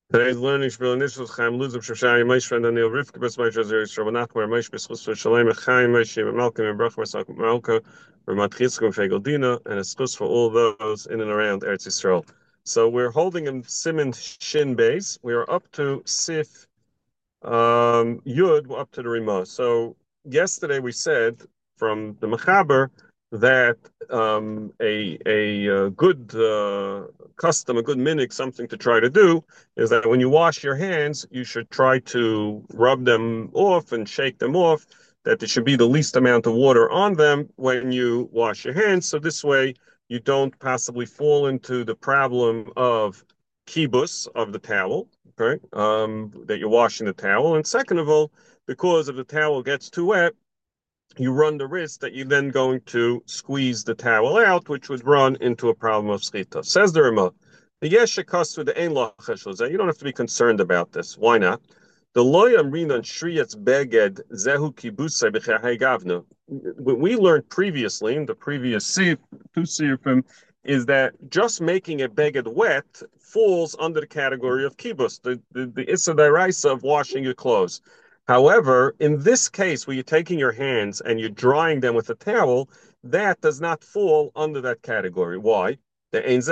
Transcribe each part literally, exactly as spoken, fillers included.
Today's learning Shmuel Nishus Chaim Luzim Shoshai Meish Friend Daniel Rivka Bes Meish Azer Yisrael Nachmer Meish Bes Chus Shalem Chaim Meish Yem Malcolm and Brach Masak Malka Ramat Chizkom Shegoldina, and a schus for all those in and around Eretz Yisrael. So we're holding in Siman Shin Beis. We are up to Sif um, Yud. We're up to the Rima. So yesterday we said from the Mechaber that um, a a, uh good uh, custom, a good minhag, something to try to do is that when you wash your hands, you should try to rub them off and shake them off. That there should be the least amount of water on them when you wash your hands, so this way you don't possibly fall into the problem of kibus of the towel, right? Um, that you're washing the towel, and second of all, because if the towel gets too wet, you run the risk that you're then going to squeeze the towel out, which would run into a problem of schita. Says the Rama, the yeshakas with the ein lachashlos. You don't have to be concerned about this. Why not? The loyam rinan shriyatz beged zehu kibusay b'chahei gavna. What we learned previously in the previous sif, two sifim, is that just making a beged wet falls under the category of kibus, the the, the issa deraisa of washing your clothes. However, in this case, where you're taking your hands and you're drying them with a towel, that does not fall under that category. Why? Because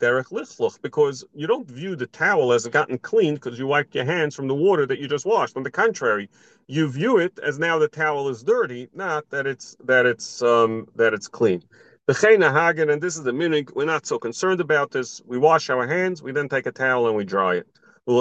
you don't view the towel as gotten clean because you wiped your hands from the water that you just washed. On the contrary, you view it as now the towel is dirty, not that it's that it's um, that it's clean. The Hagen, and this is the minhag, we're not so concerned about this. We wash our hands, we then take a towel and we dry it.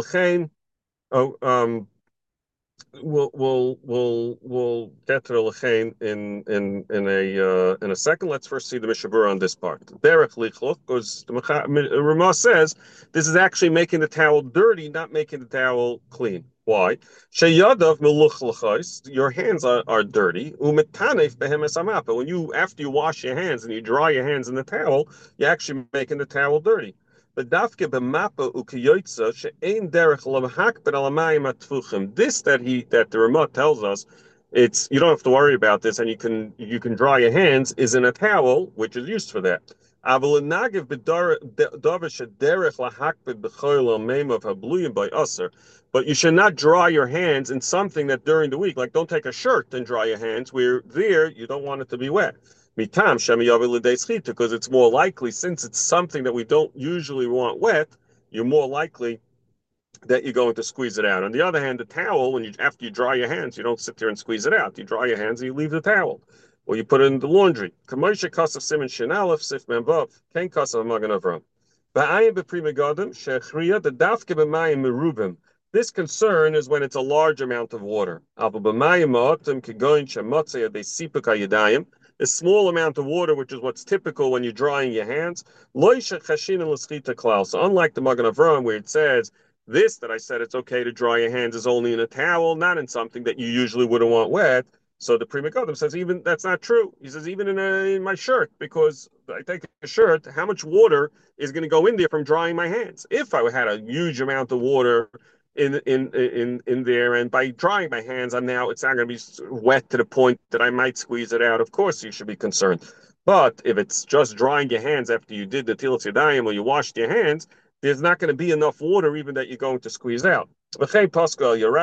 Oh, um, We'll we'll we'll we'll get to the lechein in in in a uh, in a second. Let's first see the mishabura on this part. Derech lichloch, because the Ramah says this is actually making the towel dirty, not making the towel clean. Why? Sheyadav meluch lechos. Your hands are, are dirty. Umetanef behemes amapa. When you after you wash your hands and you dry your hands in the towel, you're actually making the towel dirty. But dafke b'mapa ukiyoytza she'ein derech lamahakbet alamayim atfuchim. This that he that the Ramah tells us, it's you don't have to worry about this, and you can you can dry your hands is in a towel, which is used for that. Aval nagiv b'davish derech lahakbet b'choil almeim habluyim by usher. But you should not dry your hands in something that during the week, like don't take a shirt and dry your hands. Where there you don't want it to be wet. Mitam because it's more likely, since it's something that we don't usually want wet, you're more likely that you're going to squeeze it out. On the other hand, the towel, when you after you dry your hands, you don't sit there and squeeze it out. You dry your hands and you leave the towel, or you put it in the laundry. Kamosha kasav simin shenalef sif membav kain kasav magen avram. Ba'ayim beprimigadim shechriya the dafke b'mayim merubim. This concern is when it's a large amount of water. Aval b'mayim ma'atim kegoin shemotzei adesipuk hayadayim. A small amount of water, which is what's typical when you're drying your hands. So unlike the Magen Avraham, where it says this that I said it's okay to dry your hands is only in a towel, not in something that you usually wouldn't want wet. So the Pri Megadim says even that's not true. He says even in, a, in my shirt, because I take a shirt, how much water is going to go in there from drying my hands? If I had a huge amount of water in in in in there, and by drying my hands, I'm now it's not going to be wet to the point that I might squeeze it out. Of course, you should be concerned. But if it's just drying your hands after you did the tilas yadayim or you washed your hands, there's not going to be enough water even that you're going to squeeze out. Drying your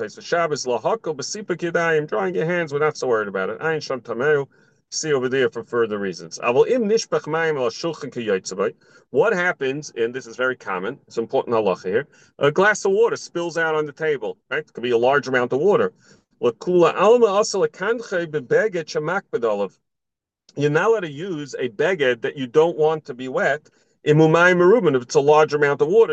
hands, we're not so worried about it. See over there for further reasons. What happens, and this is very common, it's important halacha here, a glass of water spills out on the table, right? It could be a large amount of water. You're not allowed to use a beged that you don't want to be wet, if it's a large amount of water,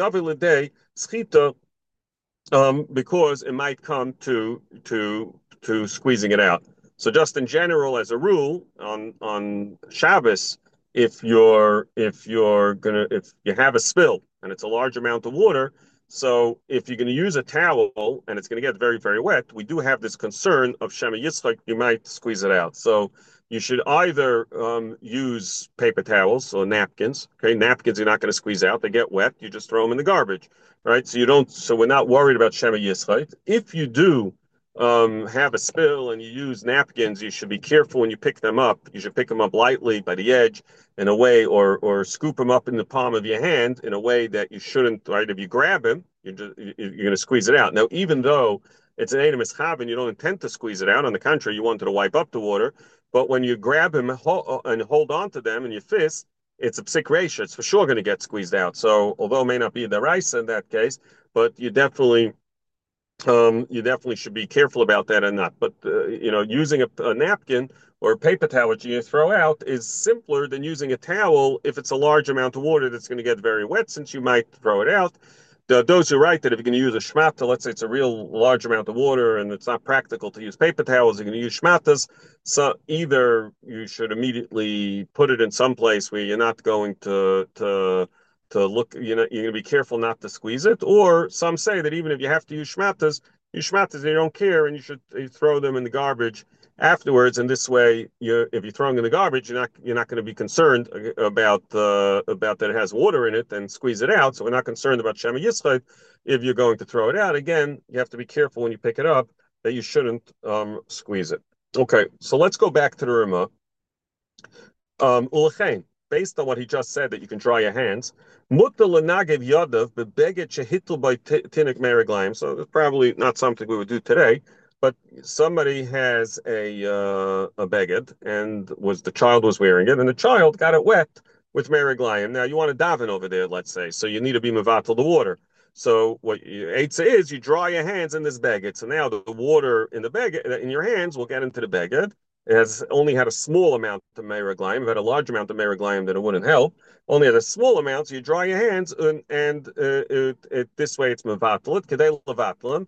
um, because it might come to to to squeezing it out. So just in general, as a rule, on on Shabbos, if you're if you're gonna if you have a spill and it's a large amount of water, so if you're going to use a towel and it's going to get very very wet, we do have this concern of Shema Yitzchak, you might squeeze it out. So you should either um, use paper towels or napkins. Okay, napkins you're not going to squeeze out; they get wet. You just throw them in the garbage, right? So you don't. So we're not worried about Shema Yitzchak. If you do um, have a spill and you use napkins, you should be careful when you pick them up. You should pick them up lightly by the edge in a way, or or scoop them up in the palm of your hand in a way that you shouldn't. Right, if you grab him, you're just, you're going to squeeze it out. Now, even though it's an Edom Ischav, you don't intend to squeeze it out. On the contrary, you wanted to wipe up the water. But when you grab him and hold on to them in your fist, it's a psik ratio. It's for sure going to get squeezed out. So, although it may not be the rice in that case, but you definitely um, you definitely should be careful about that and not. But uh, you know, using a, a napkin or a paper towel which you throw out is simpler than using a towel if it's a large amount of water that's going to get very wet, since you might throw it out. The, those who write that if you're going to use a shmata, let's say it's a real large amount of water and it's not practical to use paper towels, you're going to use shmatas. So either you should immediately put it in some place where you're not going to to to look, you know, you're going to be careful not to squeeze it. Or some say that even if you have to use shmatas, use shmatas and you don't care, and you should you throw them in the garbage afterwards. And this way, you if you're throwing in the garbage, you're not you're not going to be concerned about uh, about that it has water in it and squeeze it out. So we're not concerned about Shema Yitzchak if you're going to throw it out. Again, you have to be careful when you pick it up that you shouldn't um, squeeze it. Okay, so let's go back to the Rima. Um, based on what he just said, that you can dry your hands. So it's probably not something we would do today, but somebody has a uh, a beged, and was the child was wearing it, and the child got it wet with meriglayim. Now you want to daven over there, let's say, so you need to be mevatel the water. So what eitzah is, you dry your hands in this beged. So now the, the water in the beged in your hands will get into the beged. It has only had a small amount of meriglayim. If it had a large amount of meriglayim, then it wouldn't help. Only at a small amount, so you dry your hands, and, and uh, it, it, this way it's mevatelit. Kedei levatlim.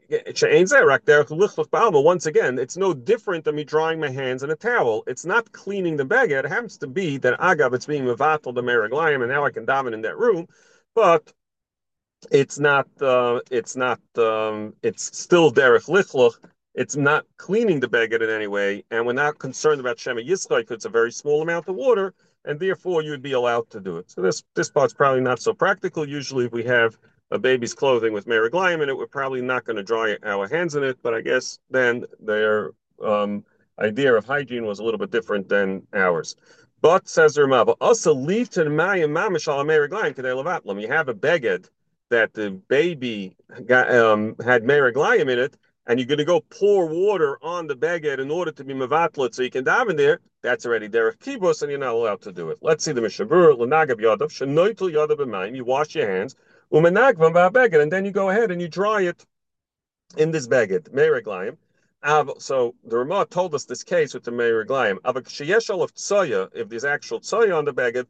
Once again, it's no different than me drying my hands in a towel. It's not cleaning the beged. It happens to be that agav, it's being mevatel the meriglayim, and now I can daven in that room, but it's not. Uh, it's not. Um, it's still derech lichluch. It's not cleaning the beged in any way, and we're not concerned about Shema Yitzchak because it's a very small amount of water, and therefore you would be allowed to do it. So this this part's probably not so practical. Usually, if we have a baby's clothing with meriglayim in it, we're probably not going to dry our hands in it. But I guess then their um, idea of hygiene was a little bit different than ours. But says the Rama, also leave to the mayim mamish al meriglayim kedei levatlam. You have a beged that the baby got, um, had meriglayim in it, and you're going to go pour water on the beged in order to be mevatlet so you can daven there, that's already derech kibus, and you're not allowed to do it. Let's see the Mishabur, l'nagav yadav, shenoitul yadav b'mayim, you wash your hands, umenagvam v'abeged, and then you go ahead and you dry it in this beged, meriglayim. So the Ramah told us this case with the meriglayim. If there's actual tsoya on the beged,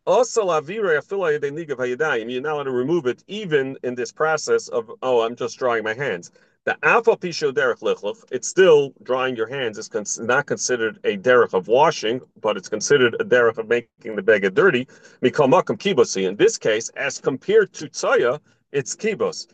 you're not allowed to remove it even in this process of, oh, I'm just drying my hands. The alpha pisho derech lichluch, it's still drying your hands. It's cons- not considered a derech of washing, but it's considered a derech of making the beged dirty. Mikol makom kibusi. In this case, as compared to tsoya, it's kibus.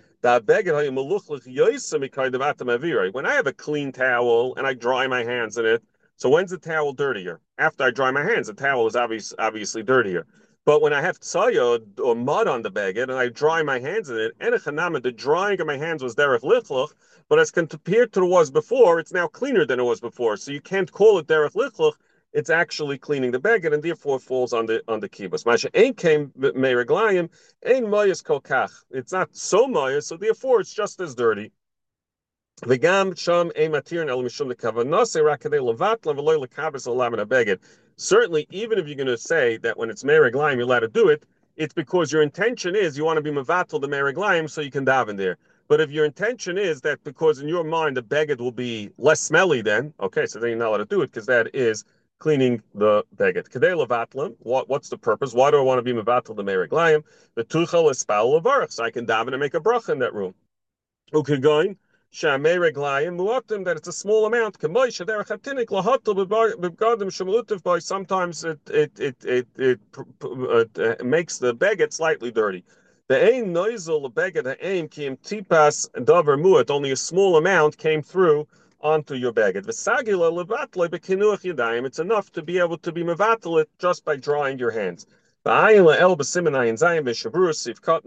When I have a clean towel and I dry my hands in it, so when's the towel dirtier? After I dry my hands, the towel is obvious, obviously dirtier. But when I have tsaya or mud on the beged and I dry my hands in it, enechanama, the drying of my hands was derech lichluch, but as compared to what was before, it's now cleaner than it was before. So you can't call it derech lichluch. It's actually cleaning the beged, and therefore falls on the on the kibbutz. Masha ain't came meiraglayim, ain't mayas kolkach. It's not so mayas, so therefore it's just as dirty. V'gam sham ein matirin el mishum lekavanase rakadei levat leveloy lekabes olam and beged. Certainly, even if you're going to say that when it's meiraglayim you're allowed to do it, it's because your intention is you want to be mevatel the meiraglayim so you can daven there. But if your intention is that because in your mind the beged will be less smelly, then okay, so then you're not allowed to do it because that is cleaning the beged. Kedei levatlam. What what's the purpose? Why do I want to be mevatel the meriglayim? The tuchel is spal levarach, so I can daven and make a bracha in that room. Okay, going shamei reglayim muatim, that it's a small amount. Kamoy shader chatinik lahatel b'gadim shemulutiv by. Sometimes it it it it it, it makes the beged slightly dirty. The aim noisel the beged the aim came tipas davar muat. Only a small amount came through onto your beged. V'sagila levatle b'kinuach yadayim. It's enough to be able to be mevatel it just by drying your hands. V'ayin la'el b'simen ayin zayim v'shavur sif cotton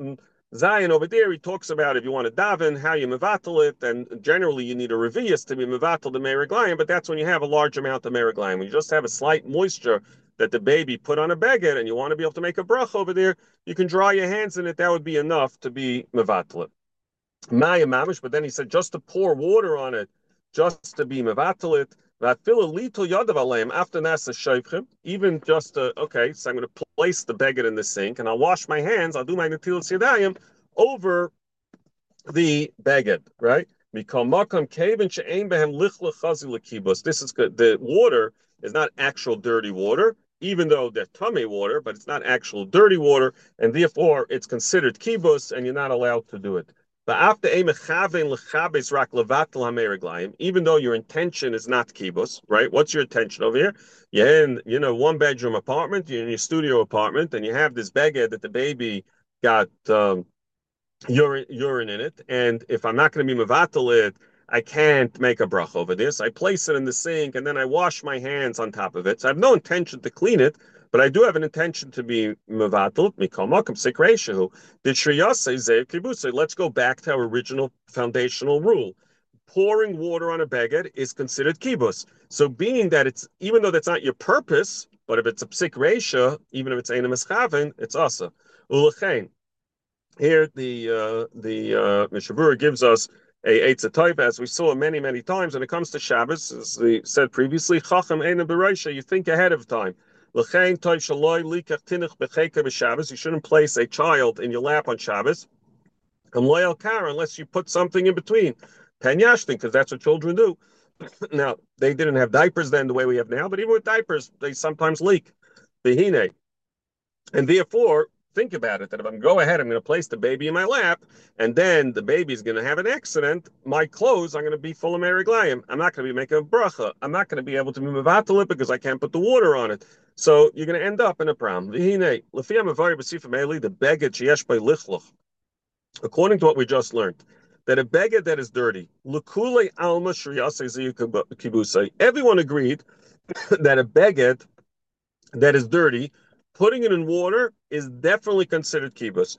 Zion over there, he talks about if you want to daven, how you mevatel it, and generally you need a revius to be mevatel the meriglayim, but that's when you have a large amount of meriglayim. When you just have a slight moisture that the baby put on a beged and you want to be able to make a brach over there, you can dry your hands in it. That would be enough to be mevatel it. Maya mamish, but then he said just to pour water on it, just to be mevatel it. After nasa shaychim, even just to, okay, so I'm going to place the beged in the sink and I'll wash my hands. I'll do my netilas yadayim over the beged, right? This is good. The water is not actual dirty water, even though they're tummy water, but it's not actual dirty water, and therefore it's considered kibus, and you're not allowed to do it. Even though your intention is not kibus, right? What's your intention over here? You're in, you know, one bedroom apartment, you're in your studio apartment, and you have this beged that the baby got um, urine, urine in it, and if I'm not going to be mevatel it, I can't make a brach over this. I place it in the sink, and then I wash my hands on top of it. So I have no intention to clean it, but I do have an intention to be mevatel. Mikol makom sikreishahu. Did shriyasei zev kibusay? Let's go back to our original foundational rule. Pouring water on a beged is considered kibus. So being that it's, even though that's not your purpose, but if it's a psik reisha, even if it's ein mischaven, it's asa. Ulechein. Here, the uh, the uh, Mishabura gives us a Eitz type, as we saw many, many times when it comes to Shabbos, as we said previously, Chacham Eina B'Reisha, you think ahead of time. L'chein toiv shaloi likach tinuch b'cheika b'Shabbos, you shouldn't place a child in your lap on Shabbos. Am loyal kara, unless you put something in between. Pen yashtin, because that's what children do. Now, they didn't have diapers then the way we have now, but even with diapers, they sometimes leak. Behine. And therefore, think about it, that if I'm go ahead, I'm going to place the baby in my lap, and then the baby's going to have an accident, my clothes are going to be full of meriglayim. I'm not going to be making a bracha. I'm not going to be able to be mevatel it because I can't put the water on it. So you're going to end up in a problem. The beged sheyesh by lichluch. According to what we just learned, that a beged that is dirty, l'kulei alma shriyasei kibusay. Everyone agreed that a beged that is dirty, putting it in water is definitely considered kibus.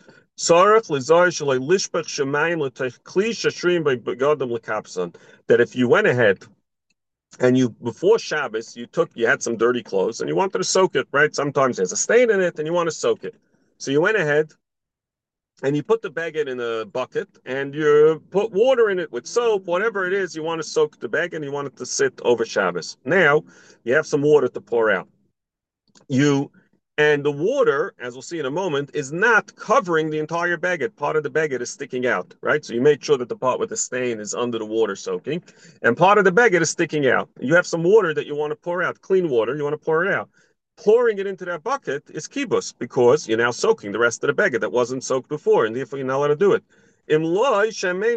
That if you went ahead and you, before Shabbos, you took, you had some dirty clothes and you wanted to soak it, right? Sometimes there's a stain in it and you want to soak it. So you went ahead and you put the beged in a bucket and you put water in it with soap, whatever it is, you want to soak the beged and you want it to sit over Shabbos. Now you have some water to pour out. You and the water, as we'll see in a moment, is not covering the entire beged. Part of the beged is sticking out, right? So you made sure that the part with the stain is under the water soaking, and part of the beged is sticking out. You have some water that you want to pour out, clean water, you want to pour it out. Pouring it into that bucket is kibus because you're now soaking the rest of the beged that wasn't soaked before, and therefore you're not allowed to do it. Unless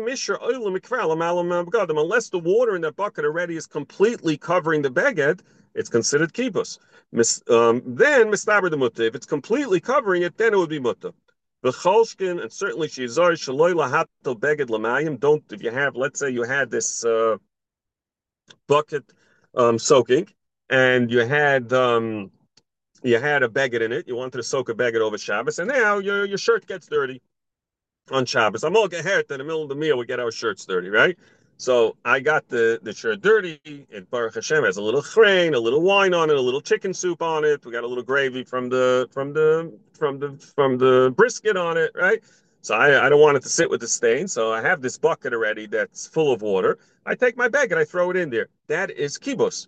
the water in that bucket already is completely covering the beged, it's considered kibus. Um, then mistaber the mutta. If it's completely covering it, then it would be mutta. The cholshkin, and certainly shizar shaloi lahato beged lamayim. Don't, if you have, let's say you had this uh, bucket um, soaking, and you had um, you had a beged in it. You wanted to soak a beged over Shabbos, and now your your shirt gets dirty on Shabbos. I'm all gehet in the middle of the meal. We get our shirts dirty, right? So I got the, the shirt dirty. It Baruch Hashem has a little chrein, a little wine on it, a little chicken soup on it. We got a little gravy from the from the from the from the brisket on it, right? So I, I don't want it to sit with the stain. So I have this bucket already that's full of water. I take my bag and I throw it in there. That is kibus.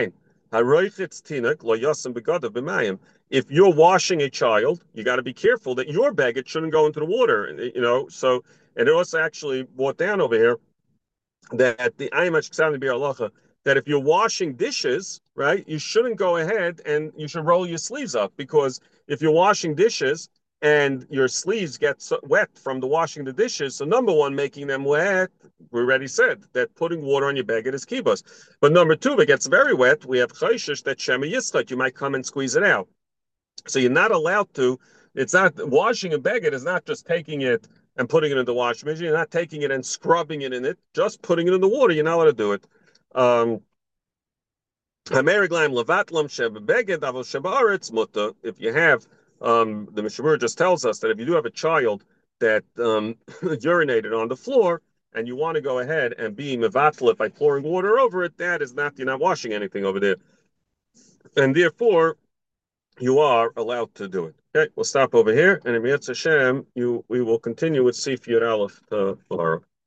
If you're washing a child, you got to be careful that your bag it shouldn't go into the water. You know, so and it also actually brought down over here that the that if you're washing dishes, right, you shouldn't go ahead and you should roll your sleeves up, because if you're washing dishes and your sleeves get so wet from the washing the dishes, so number one, making them wet, we already said that putting water on your beged is kibus. But number two, if it gets very wet, we have chayshish that shema yischat, you might come and squeeze it out. So you're not allowed to. It's not washing a beged is not just taking it and putting it in the washing machine. You're not taking it and scrubbing it in it, just putting it in the water. You're not allowed to do it. Um, if you have, um, the Mishabur just tells us that if you do have a child that um, urinated on the floor, and you want to go ahead and be mevatel it by pouring water over it, that is not, you're not washing anything over there. And therefore, you are allowed to do it. Okay, we'll stop over here, and in Yetz Hashem, you we will continue with Sif Yud Aleph tomorrow.